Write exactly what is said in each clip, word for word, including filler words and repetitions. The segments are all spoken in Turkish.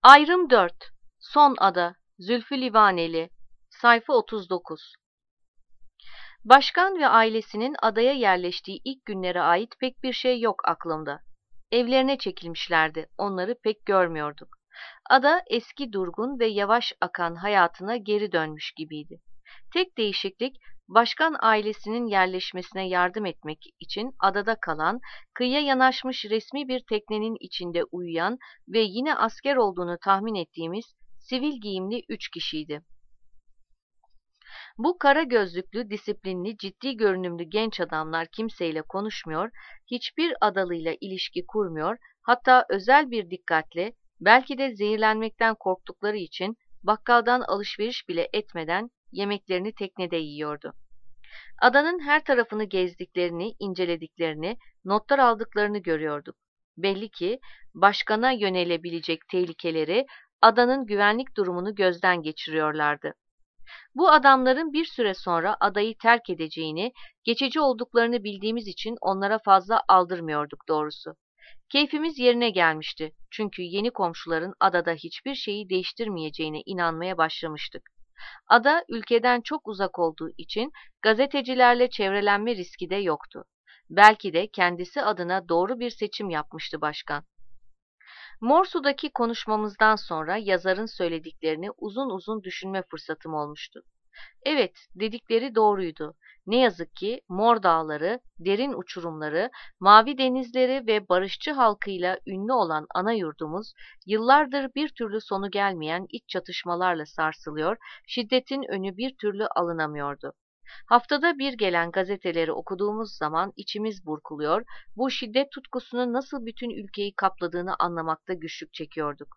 Ayrım dört. Son Ada. Zülfü Livaneli. Sayfa otuz dokuz. Başkan ve ailesinin adaya yerleştiği ilk günlere ait pek bir şey yok aklımda. Evlerine çekilmişlerdi, onları pek görmüyorduk. Ada eski durgun ve yavaş akan hayatına geri dönmüş gibiydi. Tek değişiklik, başkan ailesinin yerleşmesine yardım etmek için adada kalan, kıyıya yanaşmış resmi bir teknenin içinde uyuyan ve yine asker olduğunu tahmin ettiğimiz sivil giyimli üç kişiydi. Bu kara gözlüklü, disiplinli, ciddi görünümlü genç adamlar kimseyle konuşmuyor, hiçbir adalıyla ilişki kurmuyor, hatta özel bir dikkatle, belki de zehirlenmekten korktukları için bakkaldan alışveriş bile etmeden yemeklerini teknede yiyordu. Adanın her tarafını gezdiklerini, incelediklerini, notlar aldıklarını görüyorduk. Belli ki başkana yönelebilecek tehlikeleri, adanın güvenlik durumunu gözden geçiriyorlardı. Bu adamların bir süre sonra adayı terk edeceğini, geçici olduklarını bildiğimiz için onlara fazla aldırmıyorduk doğrusu. Keyfimiz yerine gelmişti çünkü yeni komşuların adada hiçbir şeyi değiştirmeyeceğine inanmaya başlamıştık. Ada ülkeden çok uzak olduğu için gazetecilerle çevrelenme riski de yoktu. Belki de kendisi adına doğru bir seçim yapmıştı başkan. Morsu'daki konuşmamızdan sonra yazarın söylediklerini uzun uzun düşünme fırsatım olmuştu. Evet, dedikleri doğruydu. Ne yazık ki Mor Dağları, derin uçurumları, mavi denizleri ve barışçı halkıyla ünlü olan ana yurdumuz, yıllardır bir türlü sonu gelmeyen iç çatışmalarla sarsılıyor, şiddetin önü bir türlü alınamıyordu. Haftada bir gelen gazeteleri okuduğumuz zaman içimiz burkuluyor, bu şiddet tutkusunun nasıl bütün ülkeyi kapladığını anlamakta güçlük çekiyorduk.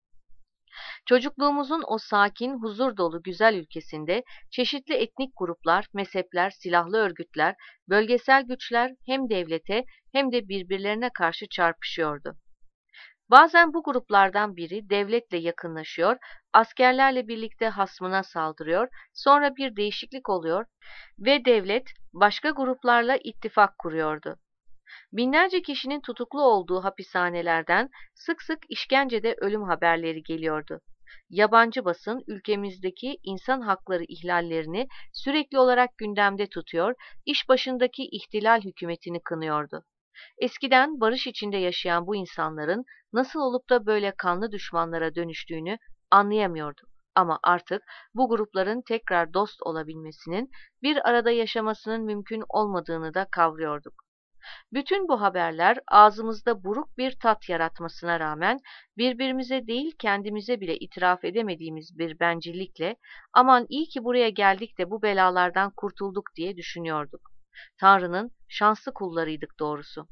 Çocukluğumuzun o sakin, huzur dolu güzel ülkesinde çeşitli etnik gruplar, mezhepler, silahlı örgütler, bölgesel güçler hem devlete hem de birbirlerine karşı çarpışıyordu. Bazen bu gruplardan biri devletle yakınlaşıyor, askerlerle birlikte hasmına saldırıyor, sonra bir değişiklik oluyor ve devlet başka gruplarla ittifak kuruyordu. Binlerce kişinin tutuklu olduğu hapishanelerden sık sık işkencede ölüm haberleri geliyordu. Yabancı basın ülkemizdeki insan hakları ihlallerini sürekli olarak gündemde tutuyor, iş başındaki ihtilal hükümetini kınıyordu. Eskiden barış içinde yaşayan bu insanların nasıl olup da böyle kanlı düşmanlara dönüştüğünü anlayamıyorduk. Ama artık bu grupların tekrar dost olabilmesinin, bir arada yaşamasının mümkün olmadığını da kavruyorduk. Bütün bu haberler ağzımızda buruk bir tat yaratmasına rağmen birbirimize değil kendimize bile itiraf edemediğimiz bir bencillikle aman iyi ki buraya geldik de bu belalardan kurtulduk diye düşünüyorduk. Tanrı'nın şanslı kullarıydık doğrusu.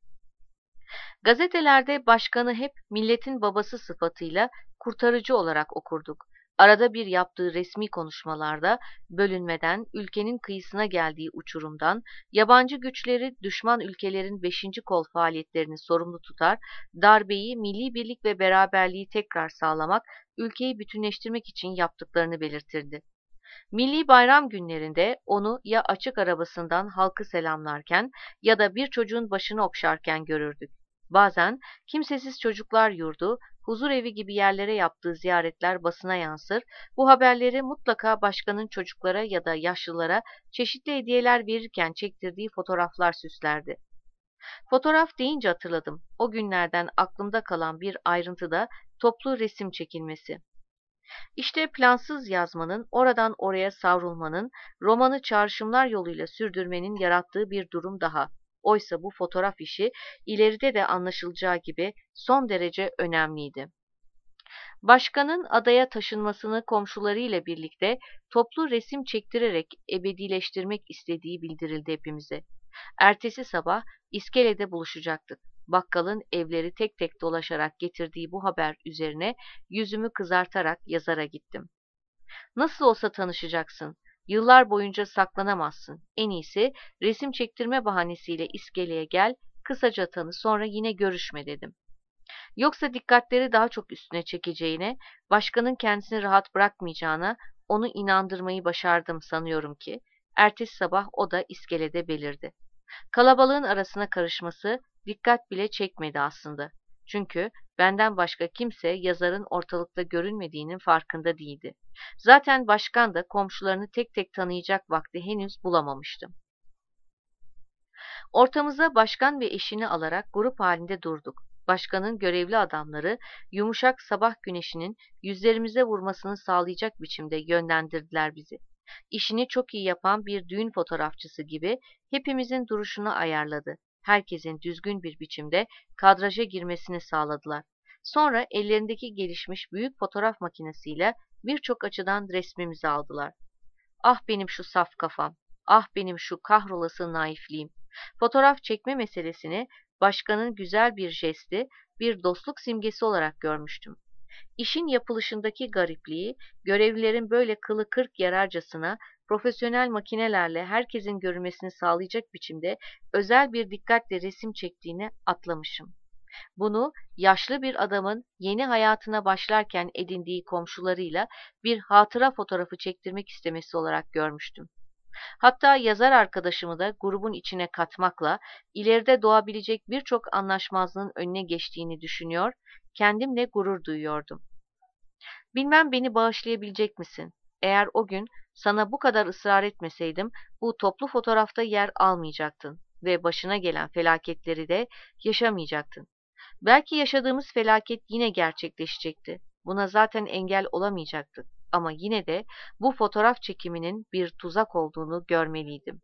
Gazetelerde başkanı hep milletin babası sıfatıyla kurtarıcı olarak okurduk. Arada bir yaptığı resmi konuşmalarda bölünmeden, ülkenin kıyısına geldiği uçurumdan, yabancı güçleri düşman ülkelerin beşinci kol faaliyetlerini sorumlu tutar, darbeyi, milli birlik ve beraberliği tekrar sağlamak, ülkeyi bütünleştirmek için yaptıklarını belirtirdi. Milli bayram günlerinde onu ya açık arabasından halkı selamlarken ya da bir çocuğun başını okşarken görürdük. Bazen kimsesiz çocuklar yurdu, huzurevi gibi yerlere yaptığı ziyaretler basına yansır, bu haberleri mutlaka başkanın çocuklara ya da yaşlılara çeşitli hediyeler verirken çektirdiği fotoğraflar süslerdi. Fotoğraf deyince hatırladım, o günlerden aklımda kalan bir ayrıntı da toplu resim çekilmesi. İşte plansız yazmanın, oradan oraya savrulmanın, romanı çağrışımlar yoluyla sürdürmenin yarattığı bir durum daha. Oysa bu fotoğraf işi ileride de anlaşılacağı gibi son derece önemliydi. Başkanın adaya taşınmasını komşularıyla birlikte toplu resim çektirerek ebedileştirmek istediği bildirildi hepimize. Ertesi sabah iskelede buluşacaktık. Bakkalın evleri tek tek dolaşarak getirdiği bu haber üzerine yüzümü kızartarak yazara gittim. Nasıl olsa tanışacaksın. Yıllar boyunca saklanamazsın. En iyisi resim çektirme bahanesiyle iskeleye gel, kısaca tanı sonra yine görüşme dedim. Yoksa dikkatleri daha çok üstüne çekeceğine, başkanın kendisini rahat bırakmayacağına onu inandırmayı başardım sanıyorum ki, ertesi sabah o da iskelede belirdi. Kalabalığın arasına karışması dikkat bile çekmedi aslında. Çünkü benden başka kimse yazarın ortalıkta görünmediğinin farkında değildi. Zaten başkan da komşularını tek tek tanıyacak vakti henüz bulamamıştım. Ortamıza başkan ve eşini alarak grup halinde durduk. Başkanın görevli adamları yumuşak sabah güneşinin yüzlerimize vurmasını sağlayacak biçimde yönlendirdiler bizi. İşini çok iyi yapan bir düğün fotoğrafçısı gibi hepimizin duruşunu ayarladı. Herkesin düzgün bir biçimde kadraja girmesini sağladılar. Sonra ellerindeki gelişmiş büyük fotoğraf makinesiyle birçok açıdan resmimizi aldılar. Ah benim şu saf kafam, ah benim şu kahrolası naifliğim. Fotoğraf çekme meselesini başkanın güzel bir jesti, bir dostluk simgesi olarak görmüştüm. İşin yapılışındaki garipliği, görevlilerin böyle kılı kırk yararcasına profesyonel makinelerle herkesin görülmesini sağlayacak biçimde özel bir dikkatle resim çektiğini atlamışım. Bunu yaşlı bir adamın yeni hayatına başlarken edindiği komşularıyla bir hatıra fotoğrafı çektirmek istemesi olarak görmüştüm. Hatta yazar arkadaşımı da grubun içine katmakla ileride doğabilecek birçok anlaşmazlığın önüne geçtiğini düşünüyor, kendimle gurur duyuyordum. Bilmem beni bağışlayabilecek misin? Eğer o gün sana bu kadar ısrar etmeseydim bu toplu fotoğrafta yer almayacaktın ve başına gelen felaketleri de yaşamayacaktın. Belki yaşadığımız felaket yine gerçekleşecekti. Buna zaten engel olamayacaktık. Ama yine de bu fotoğraf çekiminin bir tuzak olduğunu görmeliydim.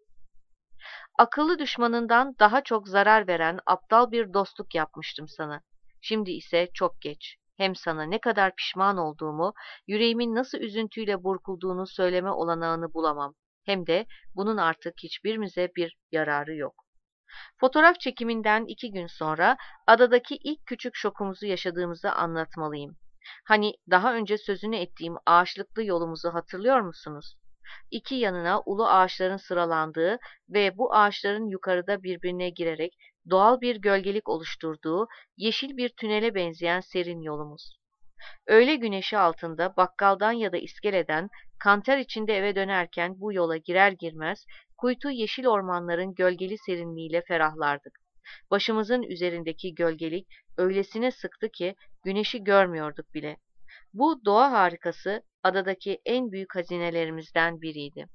Akıllı düşmanından daha çok zarar veren aptal bir dostluk yapmıştım sana. Şimdi ise çok geç. Hem sana ne kadar pişman olduğumu, yüreğimin nasıl üzüntüyle burkulduğunu söyleme olanağını bulamam. Hem de bunun artık hiçbirimize bir yararı yok. Fotoğraf çekiminden iki gün sonra adadaki ilk küçük şokumuzu yaşadığımızı anlatmalıyım. Hani daha önce sözünü ettiğim ağaçlıklı yolumuzu hatırlıyor musunuz? İki yanına ulu ağaçların sıralandığı ve bu ağaçların yukarıda birbirine girerek doğal bir gölgelik oluşturduğu yeşil bir tünele benzeyen serin yolumuz. Öğle güneşi altında bakkaldan ya da iskeleden kanter içinde eve dönerken bu yola girer girmez kuytu yeşil ormanların gölgeli serinliğiyle ferahlardık. Başımızın üzerindeki gölgelik öylesine sıktı ki güneşi görmüyorduk bile. Bu doğa harikası adadaki en büyük hazinelerimizden biriydi.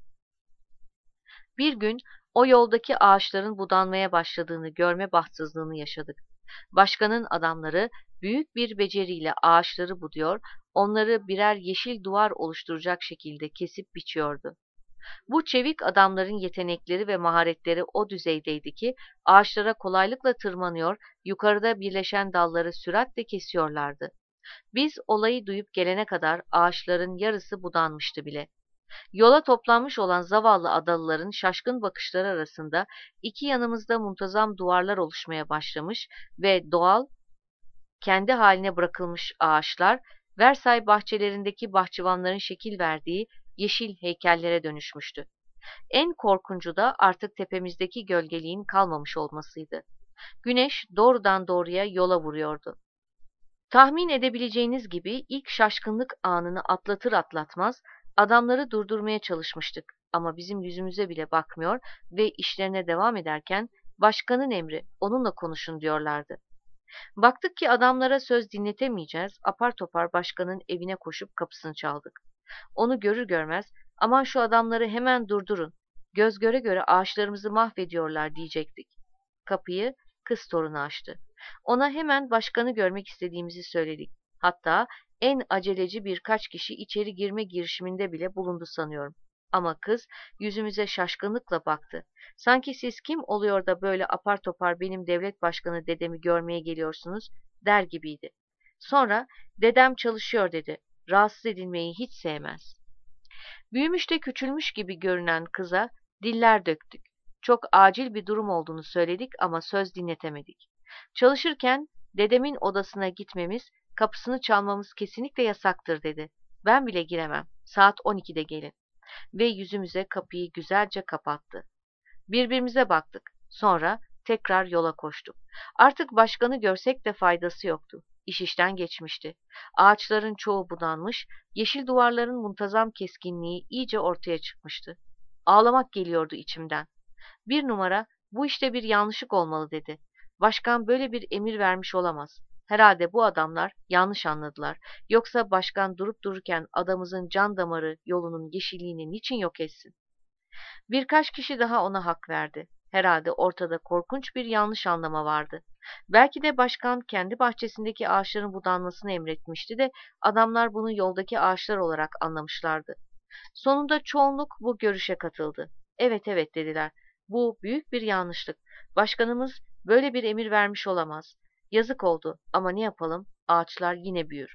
Bir gün o yoldaki ağaçların budanmaya başladığını görme bahtsızlığını yaşadık. Başkanın adamları büyük bir beceriyle ağaçları buduyor, onları birer yeşil duvar oluşturacak şekilde kesip biçiyordu. Bu çevik adamların yetenekleri ve maharetleri o düzeydeydi ki ağaçlara kolaylıkla tırmanıyor, yukarıda birleşen dalları süratle kesiyorlardı. Biz olayı duyup gelene kadar ağaçların yarısı budanmıştı bile. Yola toplanmış olan zavallı adalıların şaşkın bakışları arasında iki yanımızda muntazam duvarlar oluşmaya başlamış ve doğal, kendi haline bırakılmış ağaçlar, Versay bahçelerindeki bahçıvanların şekil verdiği yeşil heykellere dönüşmüştü. En korkuncu da artık tepemizdeki gölgeliğin kalmamış olmasıydı. Güneş doğrudan doğruya yola vuruyordu. Tahmin edebileceğiniz gibi ilk şaşkınlık anını atlatır atlatmaz adamları durdurmaya çalışmıştık ama bizim yüzümüze bile bakmıyor ve işlerine devam ederken başkanın emri onunla konuşun diyorlardı. Baktık ki adamlara söz dinletemeyeceğiz, apar topar başkanın evine koşup kapısını çaldık. Onu görür görmez aman şu adamları hemen durdurun, göz göre göre ağaçlarımızı mahvediyorlar diyecektik. Kapıyı kız torunu açtı. Ona hemen başkanı görmek istediğimizi söyledik. Hatta en aceleci birkaç kişi içeri girme girişiminde bile bulundu sanıyorum. Ama kız yüzümüze şaşkınlıkla baktı. Sanki siz kim oluyor da böyle apar topar benim devlet başkanı dedemi görmeye geliyorsunuz der gibiydi. Sonra dedem çalışıyor dedi. Rahatsız edilmeyi hiç sevmez. Büyümüş de küçülmüş gibi görünen kıza diller döktük. Çok acil bir durum olduğunu söyledik ama söz dinletemedik. Çalışırken dedemin odasına gitmemiz, kapısını çalmamız kesinlikle yasaktır dedi. Ben bile giremem. Saat on ikide gelin. Ve yüzümüze kapıyı güzelce kapattı. Birbirimize baktık. Sonra tekrar yola koştuk. Artık başkanı görsek de faydası yoktu. İş işten geçmişti. Ağaçların çoğu budanmış, yeşil duvarların muntazam keskinliği iyice ortaya çıkmıştı. Ağlamak geliyordu içimden. Bir numara, bu işte bir yanlışlık olmalı dedi. Başkan böyle bir emir vermiş olamaz. Herhalde bu adamlar yanlış anladılar. Yoksa başkan durup dururken adamızın can damarı yolunun yeşilliğini niçin yok etsin? Birkaç kişi daha ona hak verdi. Herhalde ortada korkunç bir yanlış anlama vardı. Belki de başkan kendi bahçesindeki ağaçların budanmasını emretmişti de adamlar bunu yoldaki ağaçlar olarak anlamışlardı. Sonunda çoğunluk bu görüşe katıldı. Evet evet dediler. Bu büyük bir yanlışlık. Başkanımız böyle bir emir vermiş olamaz. Yazık oldu ama ne yapalım? Ağaçlar yine büyür.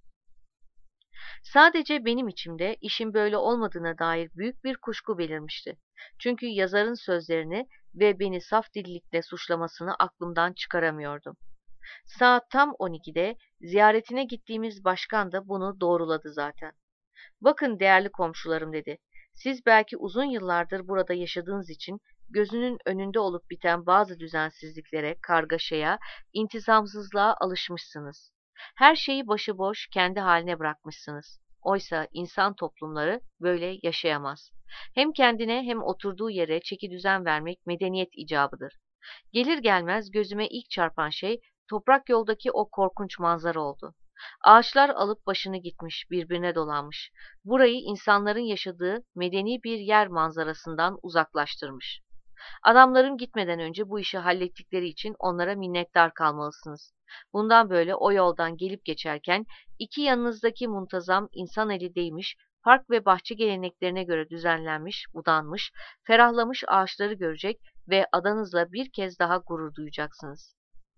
Sadece benim içimde işin böyle olmadığına dair büyük bir kuşku belirmişti. Çünkü yazarın sözlerini ve beni saf dillikle suçlamasını aklımdan çıkaramıyordum. Saat tam on ikide ziyaretine gittiğimiz başkan da bunu doğruladı zaten. Bakın değerli komşularım dedi. Siz belki uzun yıllardır burada yaşadığınız için gözünün önünde olup biten bazı düzensizliklere, kargaşaya, intizamsızlığa alışmışsınız. Her şeyi başıboş kendi haline bırakmışsınız. Oysa insan toplumları böyle yaşayamaz. Hem kendine hem oturduğu yere çekidüzen vermek medeniyet icabıdır. Gelir gelmez gözüme ilk çarpan şey toprak yoldaki o korkunç manzara oldu. Ağaçlar alıp başını gitmiş, birbirine dolanmış. Burayı insanların yaşadığı medeni bir yer manzarasından uzaklaştırmış. Adamlarım gitmeden önce bu işi hallettikleri için onlara minnettar kalmalısınız. Bundan böyle o yoldan gelip geçerken iki yanınızdaki muntazam insan eli değmiş, park ve bahçe geleneklerine göre düzenlenmiş, budanmış, ferahlamış ağaçları görecek ve adanızla bir kez daha gurur duyacaksınız.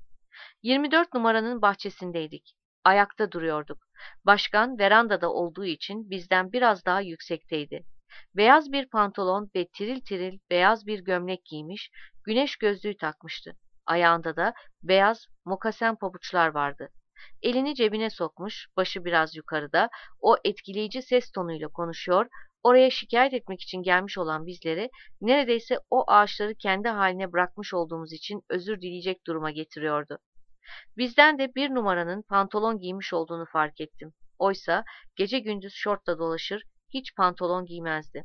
yirmi dört numaranın bahçesindeydik. Ayakta duruyorduk. Başkan verandada olduğu için bizden biraz daha yüksekteydi. Beyaz bir pantolon ve tiril tiril beyaz bir gömlek giymiş, güneş gözlüğü takmıştı. Ayağında da beyaz mokasen pabuçlar vardı. Elini cebine sokmuş, başı biraz yukarıda, o etkileyici ses tonuyla konuşuyor, oraya şikayet etmek için gelmiş olan bizleri neredeyse o ağaçları kendi haline bırakmış olduğumuz için özür dileyecek duruma getiriyordu. Bizden de bir numaranın pantolon giymiş olduğunu fark ettim. Oysa gece gündüz şortla dolaşır, hiç pantolon giymezdi.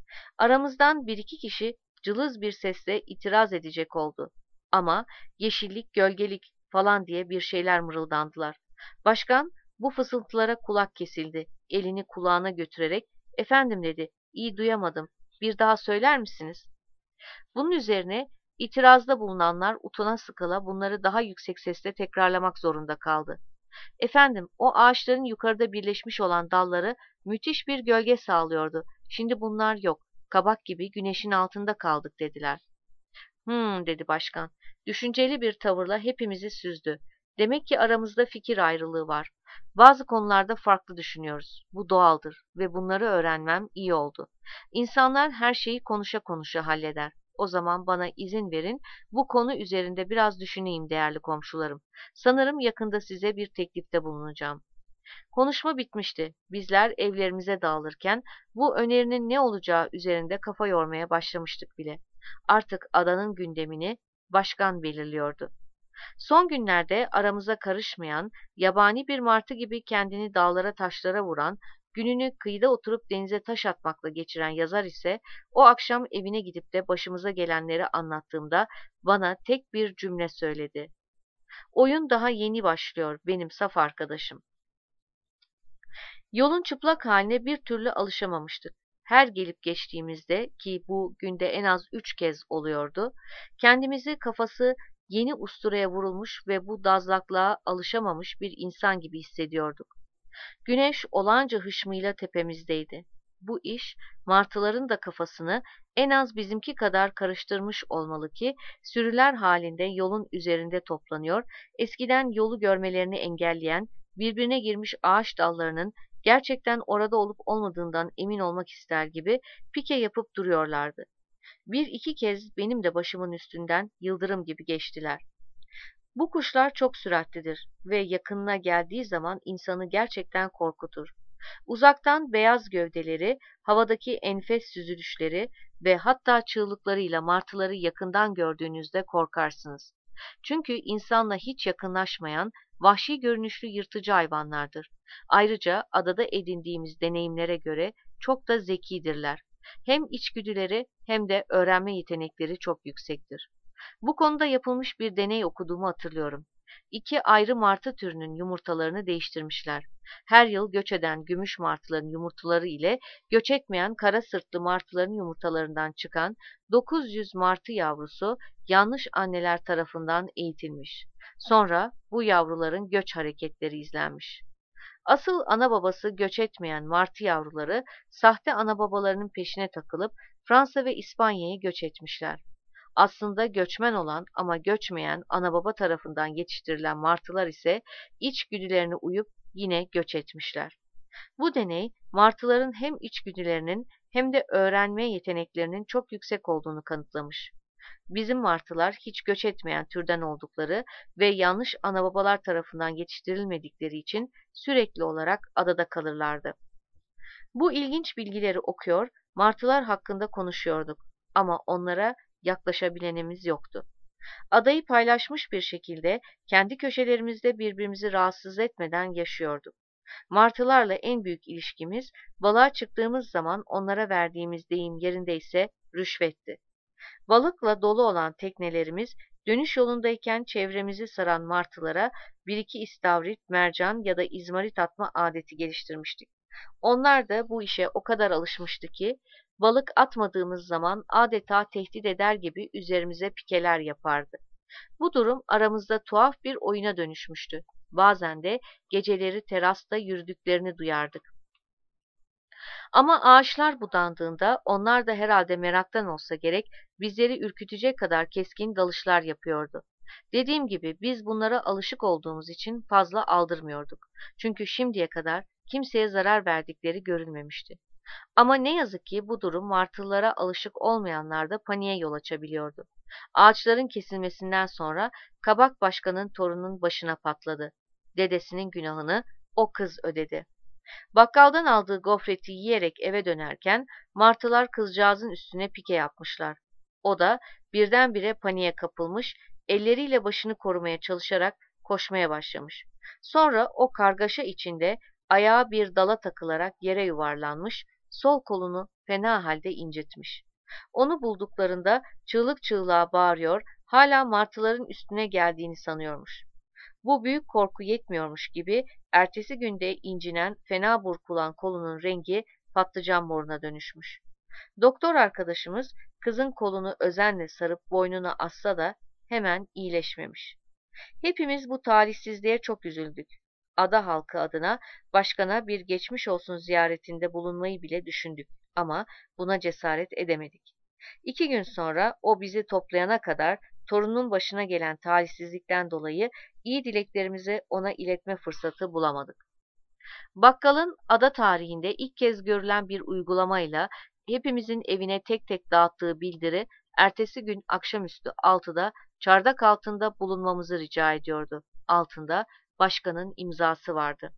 Aramızdan bir iki kişi cılız bir sesle itiraz edecek oldu. Ama yeşillik, gölgelik falan diye bir şeyler mırıldandılar. Başkan bu fısıltılara kulak kesildi. Elini kulağına götürerek, efendim dedi, iyi duyamadım, bir daha söyler misiniz? Bunun üzerine itirazda bulunanlar utana sıkıla bunları daha yüksek sesle tekrarlamak zorunda kaldı. Efendim, o ağaçların yukarıda birleşmiş olan dalları müthiş bir gölge sağlıyordu. Şimdi bunlar yok. Kabak gibi güneşin altında kaldık dediler. Hmm dedi başkan. Düşünceli bir tavırla hepimizi süzdü. Demek ki aramızda fikir ayrılığı var. Bazı konularda farklı düşünüyoruz. Bu doğaldır ve bunları öğrenmem iyi oldu. İnsanlar her şeyi konuşa konuşa halleder. O zaman bana izin verin, bu konu üzerinde biraz düşüneyim değerli komşularım. Sanırım yakında size bir teklifte bulunacağım. Konuşma bitmişti. Bizler evlerimize dağılırken bu önerinin ne olacağı üzerinde kafa yormaya başlamıştık bile. Artık adanın gündemini başkan belirliyordu. Son günlerde aramıza karışmayan, yabani bir martı gibi kendini dağlara taşlara vuran, gününü kıyıda oturup denize taş atmakla geçiren yazar ise o akşam evine gidip de başımıza gelenleri anlattığımda bana tek bir cümle söyledi. Oyun daha yeni başlıyor benim saf arkadaşım. Yolun çıplak haline bir türlü alışamamıştık. Her gelip geçtiğimizde ki bu günde en az üç kez oluyordu, kendimizi kafası yeni usturaya vurulmuş ve bu dazlaklığa alışamamış bir insan gibi hissediyorduk. Güneş olanca hışmıyla tepemizdeydi. Bu iş martıların da kafasını en az bizimki kadar karıştırmış olmalı ki sürüler halinde yolun üzerinde toplanıyor, eskiden yolu görmelerini engelleyen birbirine girmiş ağaç dallarının gerçekten orada olup olmadığından emin olmak ister gibi pike yapıp duruyorlardı. Bir iki kez benim de başımın üstünden yıldırım gibi geçtiler. Bu kuşlar çok süratlidir ve yakınına geldiği zaman insanı gerçekten korkutur. Uzaktan beyaz gövdeleri, havadaki enfes süzülüşleri ve hatta çığlıklarıyla martıları yakından gördüğünüzde korkarsınız. Çünkü insanla hiç yakınlaşmayan, vahşi görünüşlü yırtıcı hayvanlardır. Ayrıca adada edindiğimiz deneyimlere göre çok da zekidirler. Hem içgüdüleri hem de öğrenme yetenekleri çok yüksektir. Bu konuda yapılmış bir deney okuduğumu hatırlıyorum. iki ayrı martı türünün yumurtalarını değiştirmişler. Her yıl göç eden gümüş martıların yumurtaları ile göç etmeyen kara sırtlı martıların yumurtalarından çıkan dokuz yüz martı yavrusu yanlış anneler tarafından eğitilmiş. Sonra bu yavruların göç hareketleri izlenmiş. Asıl ana babası göç etmeyen martı yavruları sahte ana babalarının peşine takılıp Fransa ve İspanya'ya göç etmişler. Aslında göçmen olan ama göçmeyen ana baba tarafından yetiştirilen martılar ise içgüdülerine uyup yine göç etmişler. Bu deney martıların hem içgüdülerinin hem de öğrenme yeteneklerinin çok yüksek olduğunu kanıtlamış. Bizim martılar hiç göç etmeyen türden oldukları ve yanlış anababalar tarafından yetiştirilmedikleri için sürekli olarak adada kalırlardı. Bu ilginç bilgileri okuyor, martılar hakkında konuşuyorduk ama onlara yaklaşabilenimiz yoktu. Adayı paylaşmış bir şekilde kendi köşelerimizde birbirimizi rahatsız etmeden yaşıyorduk. Martılarla en büyük ilişkimiz balığa çıktığımız zaman onlara verdiğimiz deyim yerindeyse rüşvetti. Balıkla dolu olan teknelerimiz dönüş yolundayken çevremizi saran martılara bir iki istavrit, mercan ya da izmarit atma adeti geliştirmiştik. Onlar da bu işe o kadar alışmıştı ki balık atmadığımız zaman adeta tehdit eder gibi üzerimize pikeler yapardı. Bu durum aramızda tuhaf bir oyuna dönüşmüştü. Bazen de geceleri terasta yürüdüklerini duyardık. Ama ağaçlar budandığında onlar da herhalde meraktan olsa gerek bizleri ürkütecek kadar keskin dalışlar yapıyordu. Dediğim gibi biz bunlara alışık olduğumuz için fazla aldırmıyorduk. Çünkü şimdiye kadar kimseye zarar verdikleri görülmemişti. Ama ne yazık ki bu durum martılara alışık olmayanlarda paniğe yol açabiliyordu. Ağaçların kesilmesinden sonra Kabak Başkan'ın torunun başına patladı. Dedesinin günahını o kız ödedi. Bakkaldan aldığı gofreti yiyerek eve dönerken martılar kızcağızın üstüne pike yapmışlar. O da birdenbire paniğe kapılmış, elleriyle başını korumaya çalışarak koşmaya başlamış. Sonra o kargaşa içinde ayağı bir dala takılarak yere yuvarlanmış, sol kolunu fena halde incitmiş. Onu bulduklarında çığlık çığlığa bağırıyor, hala martıların üstüne geldiğini sanıyormuş. Bu büyük korku yetmiyormuş gibi ertesi günde incinen, fena burkulan kolunun rengi patlıcan moruna dönüşmüş. Doktor arkadaşımız kızın kolunu özenle sarıp boynuna assa da hemen iyileşmemiş. Hepimiz bu talihsizliğe çok üzüldük. Ada halkı adına başkana bir geçmiş olsun ziyaretinde bulunmayı bile düşündük ama buna cesaret edemedik. İki gün sonra o bizi toplayana kadar torunun başına gelen talihsizlikten dolayı iyi dileklerimizi ona iletme fırsatı bulamadık. Bakkalın ada tarihinde ilk kez görülen bir uygulamayla hepimizin evine tek tek dağıttığı bildiri, ertesi gün akşamüstü altıda çardak altında bulunmamızı rica ediyordu. Altında başkanın imzası vardı.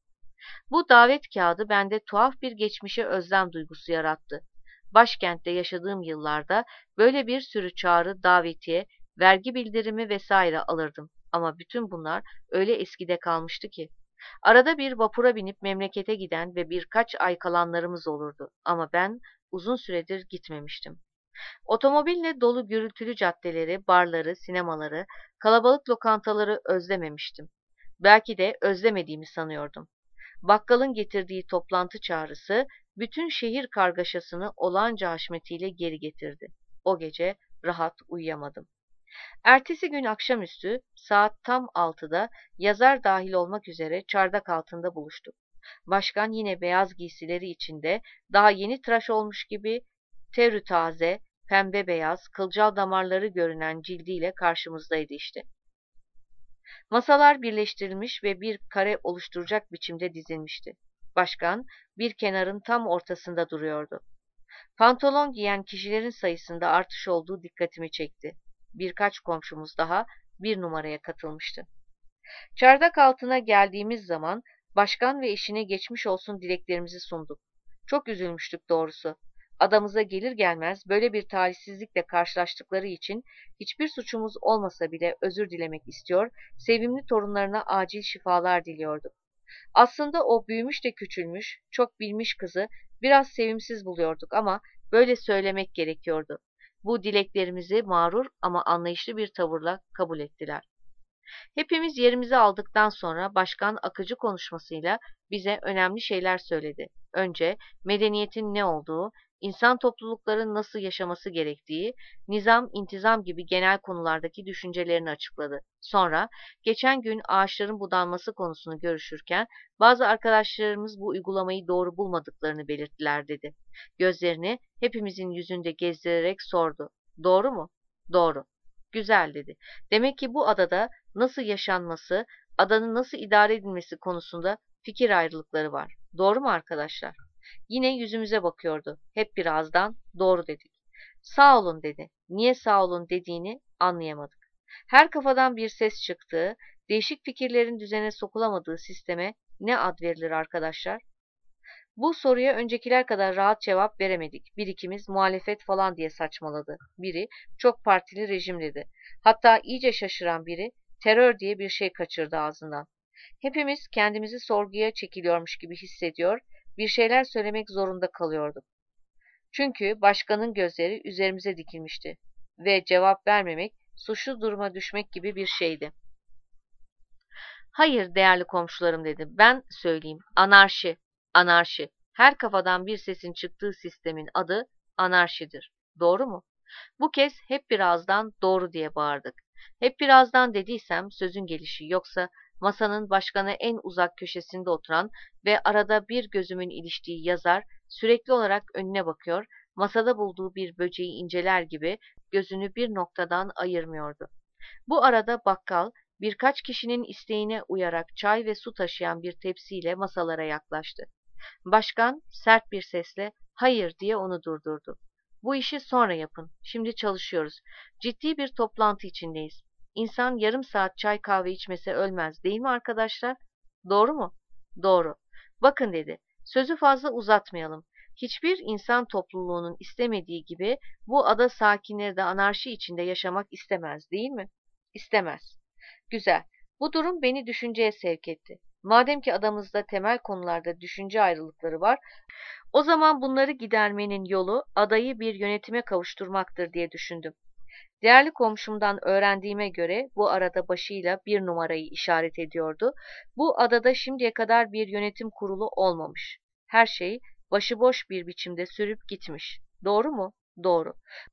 Bu davet kağıdı bende tuhaf bir geçmişe özlem duygusu yarattı. Başkentte yaşadığım yıllarda böyle bir sürü çağrı, davetiye, vergi bildirimi vesaire alırdım. Ama bütün bunlar öyle eskide kalmıştı ki. Arada bir vapura binip memlekete giden ve birkaç ay kalanlarımız olurdu. Ama ben uzun süredir gitmemiştim. Otomobille dolu gürültülü caddeleri, barları, sinemaları, kalabalık lokantaları özlememiştim. Belki de özlemediğimi sanıyordum. Bakkalın getirdiği toplantı çağrısı bütün şehir kargaşasını olağanca haşmetiyle geri getirdi. O gece rahat uyuyamadım. Ertesi gün akşamüstü saat tam altıda yazar dahil olmak üzere çardak altında buluştuk. Başkan yine beyaz giysileri içinde daha yeni tıraş olmuş gibi terü taze, pembe beyaz, kılcal damarları görünen cildiyle karşımızdaydı işte. Masalar birleştirilmiş ve bir kare oluşturacak biçimde dizilmişti. Başkan bir kenarın tam ortasında duruyordu. Pantolon giyen kişilerin sayısında artış olduğu dikkatimi çekti. Birkaç komşumuz daha bir numaraya katılmıştı. Çardak altına geldiğimiz zaman başkan ve eşine geçmiş olsun dileklerimizi sunduk. Çok üzülmüştük doğrusu. Adamıza gelir gelmez böyle bir talihsizlikle karşılaştıkları için hiçbir suçumuz olmasa bile özür dilemek istiyor, sevimli torunlarına acil şifalar diliyorduk. Aslında o büyümüş de küçülmüş, çok bilmiş kızı biraz sevimsiz buluyorduk ama böyle söylemek gerekiyordu. Bu dileklerimizi mağrur ama anlayışlı bir tavırla kabul ettiler. Hepimiz yerimizi aldıktan sonra başkan akıcı konuşmasıyla bize önemli şeyler söyledi. Önce medeniyetin ne olduğu, insan toplulukların nasıl yaşaması gerektiği, nizam, intizam gibi genel konulardaki düşüncelerini açıkladı. Sonra geçen gün ağaçların budanması konusunu görüşürken bazı arkadaşlarımız bu uygulamayı doğru bulmadıklarını belirttiler dedi. Gözlerini hepimizin yüzünde gezdirerek sordu. Doğru mu? Doğru. Güzel dedi. Demek ki bu adada nasıl yaşanması, adanın nasıl idare edilmesi konusunda fikir ayrılıkları var. Doğru mu arkadaşlar? Yine yüzümüze bakıyordu. Hep birazdan doğru dedik. Sağ olun dedi. Niye sağ olun dediğini anlayamadık. Her kafadan bir ses çıktığı, değişik fikirlerin düzene sokulamadığı sisteme ne ad verilir arkadaşlar? Bu soruya öncekiler kadar rahat cevap veremedik. Bir ikimiz muhalefet falan diye saçmaladı. Biri çok partili rejim dedi. Hatta iyice şaşıran biri terör diye bir şey kaçırdı ağzından. Hepimiz kendimizi sorguya çekiliyormuş gibi hissediyor, bir şeyler söylemek zorunda kalıyorduk. Çünkü başkanın gözleri üzerimize dikilmişti ve cevap vermemek, suçlu duruma düşmek gibi bir şeydi. Hayır değerli komşularım dedi. Ben söyleyeyim. Anarşi. Anarşi. Her kafadan bir sesin çıktığı sistemin adı anarşidir. Doğru mu? Bu kez hep birazdan doğru diye bağırdık. Hep birazdan dediysem sözün gelişi, yoksa masanın başkanı en uzak köşesinde oturan ve arada bir gözümün iliştiği yazar sürekli olarak önüne bakıyor, masada bulduğu bir böceği inceler gibi gözünü bir noktadan ayırmıyordu. Bu arada bakkal birkaç kişinin isteğine uyarak çay ve su taşıyan bir tepsiyle masalara yaklaştı. Başkan sert bir sesle hayır diye onu durdurdu. Bu işi sonra yapın. Şimdi çalışıyoruz. Ciddi bir toplantı içindeyiz. İnsan yarım saat çay kahve içmese ölmez, değil mi arkadaşlar? Doğru mu? Doğru. Bakın dedi. Sözü fazla uzatmayalım. Hiçbir insan topluluğunun istemediği gibi bu ada sakinleri de anarşi içinde yaşamak istemez, değil mi? İstemez. Güzel. Bu durum beni düşünceye sevk etti. Madem ki adamızda temel konularda düşünce ayrılıkları var, o zaman bunları gidermenin yolu adayı bir yönetime kavuşturmaktır diye düşündüm. Değerli komşumdan öğrendiğime göre bu arada başıyla bir numarayı işaret ediyordu. Bu adada şimdiye kadar bir yönetim kurulu olmamış. Her şey başıboş bir biçimde sürüp gitmiş. Doğru mu? Doğru.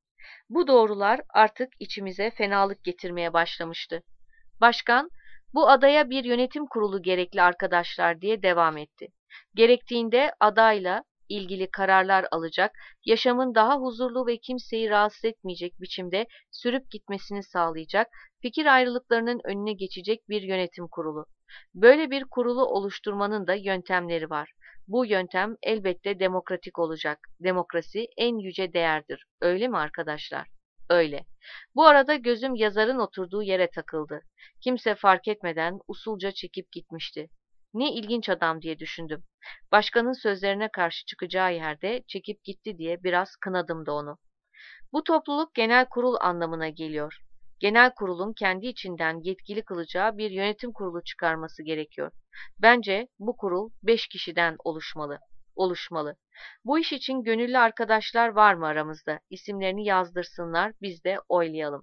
Bu doğrular artık içimize fenalık getirmeye başlamıştı. Başkan, bu adaya bir yönetim kurulu gerekli arkadaşlar diye devam etti. Gerektiğinde adayla ilgili kararlar alacak, yaşamın daha huzurlu ve kimseyi rahatsız etmeyecek biçimde sürüp gitmesini sağlayacak, fikir ayrılıklarının önüne geçecek bir yönetim kurulu. Böyle bir kurulu oluşturmanın da yöntemleri var. Bu yöntem elbette demokratik olacak. Demokrasi en yüce değerdir. Öyle mi arkadaşlar? Öyle. Bu arada gözüm yazarın oturduğu yere takıldı. Kimse fark etmeden usulca çekip gitmişti. Ne ilginç adam diye düşündüm. Başkanın sözlerine karşı çıkacağı yerde çekip gitti diye biraz kınadım da onu. Bu topluluk genel kurul anlamına geliyor. Genel kurulun kendi içinden yetkili kılacağı bir yönetim kurulu çıkarması gerekiyor. Bence bu kurul beş kişiden oluşmalı. Oluşmalı. Bu iş için gönüllü arkadaşlar var mı aramızda? İsimlerini yazdırsınlar, biz de oylayalım.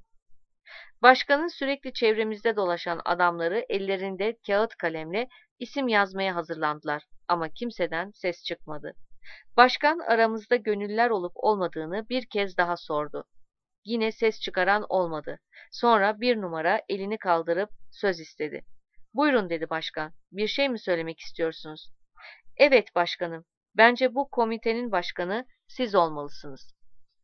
Başkanın sürekli çevremizde dolaşan adamları ellerinde kağıt kalemle isim yazmaya hazırlandılar ama kimseden ses çıkmadı. Başkan aramızda gönüllüler olup olmadığını bir kez daha sordu. Yine ses çıkaran olmadı. Sonra bir numara elini kaldırıp söz istedi. Buyurun dedi başkan. Bir şey mi söylemek istiyorsunuz? Evet başkanım. Bence bu komitenin başkanı siz olmalısınız.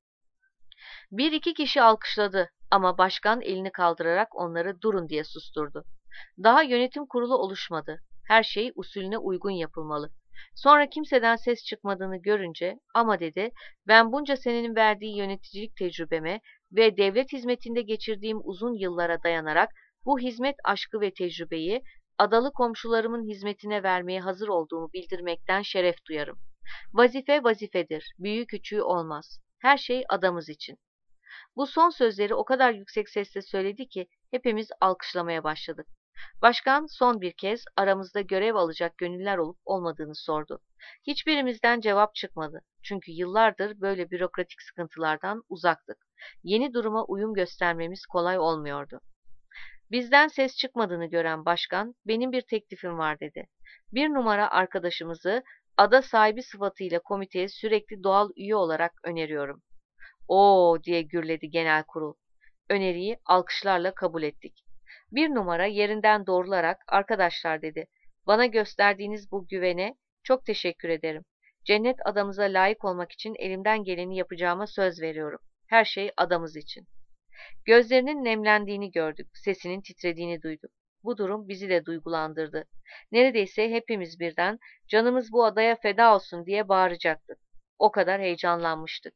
Bir iki kişi alkışladı ama başkan elini kaldırarak onları durun diye susturdu. Daha yönetim kurulu oluşmadı. Her şey usulüne uygun yapılmalı. Sonra kimseden ses çıkmadığını görünce ama dedi, ben bunca senenin verdiği yöneticilik tecrübeme ve devlet hizmetinde geçirdiğim uzun yıllara dayanarak bu hizmet aşkı ve tecrübeyi adalı komşularımın hizmetine vermeye hazır olduğumu bildirmekten şeref duyarım. Vazife vazifedir, büyüğü küçüğü olmaz. Her şey adamız için. Bu son sözleri o kadar yüksek sesle söyledi ki hepimiz alkışlamaya başladık. Başkan son bir kez aramızda görev alacak gönüller olup olmadığını sordu. Hiçbirimizden cevap çıkmadı. Çünkü yıllardır böyle bürokratik sıkıntılardan uzaktık. Yeni duruma uyum göstermemiz kolay olmuyordu. Bizden ses çıkmadığını gören başkan, benim bir teklifim var dedi. Bir numara arkadaşımızı ada sahibi sıfatıyla komiteye sürekli doğal üye olarak öneriyorum. Oo diye gürledi genel kurul. Öneriyi alkışlarla kabul ettik. Bir numara yerinden doğrularak arkadaşlar dedi. Bana gösterdiğiniz bu güvene çok teşekkür ederim. Cennet adamıza layık olmak için elimden geleni yapacağıma söz veriyorum. Her şey adamız için. Gözlerinin nemlendiğini gördük, sesinin titrediğini duyduk. Bu durum bizi de duygulandırdı. Neredeyse hepimiz birden canımız bu adaya feda olsun diye bağıracaktık. O kadar heyecanlanmıştık.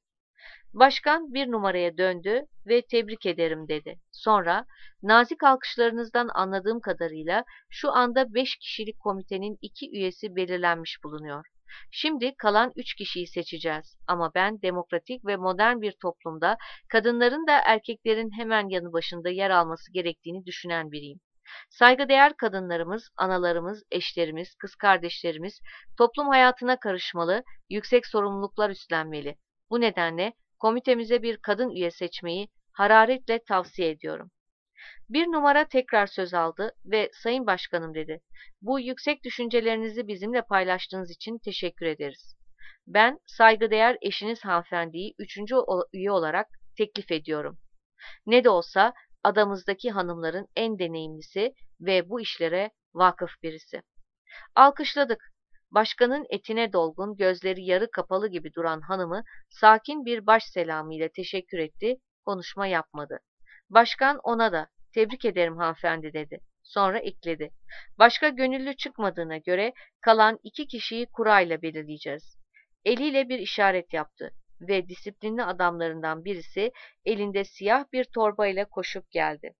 Başkan bir numaraya döndü ve tebrik ederim dedi. Sonra nazik alkışlarınızdan anladığım kadarıyla şu anda beş kişilik komitenin iki üyesi belirlenmiş bulunuyor. Şimdi kalan üç kişiyi seçeceğiz ama ben demokratik ve modern bir toplumda kadınların da erkeklerin hemen yanı başında yer alması gerektiğini düşünen biriyim. Saygıdeğer kadınlarımız, analarımız, eşlerimiz, kız kardeşlerimiz toplum hayatına karışmalı, yüksek sorumluluklar üstlenmeli. Bu nedenle komitemize bir kadın üye seçmeyi hararetle tavsiye ediyorum. Bir numara tekrar söz aldı ve Sayın Başkanım dedi. Bu yüksek düşüncelerinizi bizimle paylaştığınız için teşekkür ederiz. Ben saygıdeğer eşiniz hanımefendiyi üçüncü üye olarak teklif ediyorum. Ne de olsa adamızdaki hanımların en deneyimlisi ve bu işlere vakıf birisi. Alkışladık. Başkanın etine dolgun, gözleri yarı kapalı gibi duran hanımı sakin bir baş selamı ile teşekkür etti, konuşma yapmadı. Başkan ona da tebrik ederim hanımefendi dedi. Sonra ekledi. Başka gönüllü çıkmadığına göre kalan iki kişiyi kurayla belirleyeceğiz. Eliyle bir işaret yaptı ve disiplinli adamlarından birisi elinde siyah bir torbayla koşup geldi.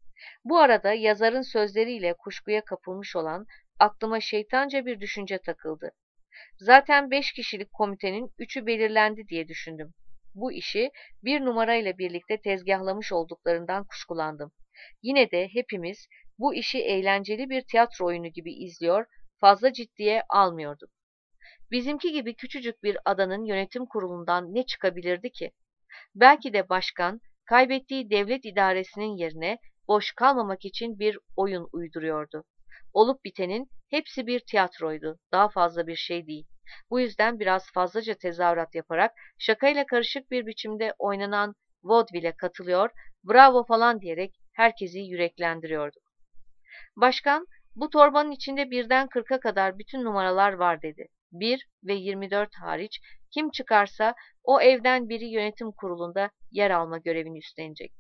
Bu arada yazarın sözleriyle kuşkuya kapılmış olan aklıma şeytanca bir düşünce takıldı. Zaten beş kişilik komitenin üçü belirlendi diye düşündüm. Bu işi bir numarayla birlikte tezgahlamış olduklarından kuşkulandım. Yine de hepimiz bu işi eğlenceli bir tiyatro oyunu gibi izliyor, fazla ciddiye almıyorduk. Bizimki gibi küçücük bir adanın yönetim kurulundan ne çıkabilirdi ki? Belki de başkan, kaybettiği devlet idaresinin yerine boş kalmamak için bir oyun uyduruyordu. Olup bitenin hepsi bir tiyatroydu, daha fazla bir şey değil. Bu yüzden biraz fazlaca tezahürat yaparak şakayla karışık bir biçimde oynanan vaudeville'e katılıyor, bravo falan diyerek herkesi yüreklendiriyorduk. Başkan, bu torbanın içinde birden kırka kadar bütün numaralar var dedi. Bir ve yirmi dört hariç kim çıkarsa o evden biri yönetim kurulunda yer alma görevini üstlenecek.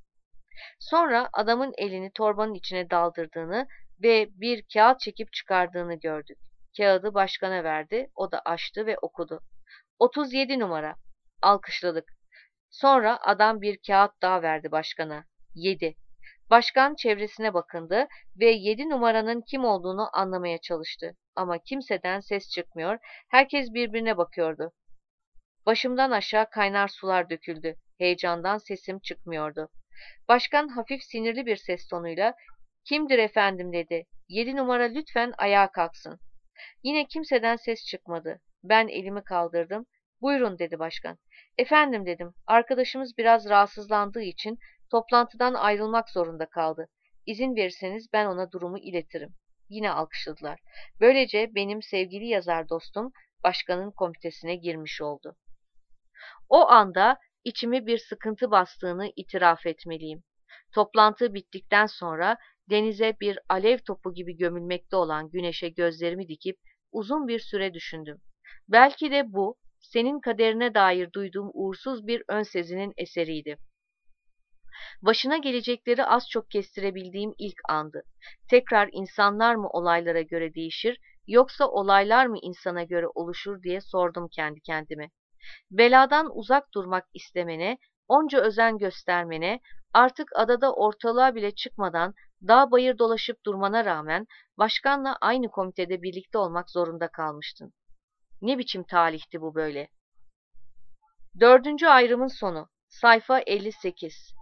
Sonra adamın elini torbanın içine daldırdığını ve bir kağıt çekip çıkardığını gördük. Kağıdı başkana verdi, o da açtı ve okudu. otuz yedi numara. Alkışladık. Sonra adam bir kağıt daha verdi başkana. yedi. Başkan çevresine bakındı ve yedi numaranın kim olduğunu anlamaya çalıştı. Ama kimseden ses çıkmıyor, herkes birbirine bakıyordu. Başımdan aşağı kaynar sular döküldü. Heyecandan sesim çıkmıyordu. Başkan hafif sinirli bir ses tonuyla, "Kimdir efendim?" dedi. "Yedi numara lütfen ayağa kalksın." Yine kimseden ses çıkmadı. Ben elimi kaldırdım. "Buyurun," dedi başkan. "Efendim," dedim. "Arkadaşımız biraz rahatsızlandığı için toplantıdan ayrılmak zorunda kaldı. İzin verirseniz ben ona durumu iletirim." Yine alkışladılar. Böylece benim sevgili yazar dostum başkanın komitesine girmiş oldu. O anda içimi bir sıkıntı bastığını itiraf etmeliyim. Toplantı bittikten sonra denize bir alev topu gibi gömülmekte olan güneşe gözlerimi dikip uzun bir süre düşündüm. Belki de bu, senin kaderine dair duyduğum uğursuz bir önsezinin eseriydi. Başına gelecekleri az çok kestirebildiğim ilk andı. Tekrar insanlar mı olaylara göre değişir, yoksa olaylar mı insana göre oluşur diye sordum kendi kendime. Beladan uzak durmak istemene, onca özen göstermene, artık adada ortalığa bile çıkmadan dağ bayır dolaşıp durmana rağmen başkanla aynı komitede birlikte olmak zorunda kalmıştın. Ne biçim talihti bu böyle? Dördüncü ayrımın sonu. Sayfa elli sekiz.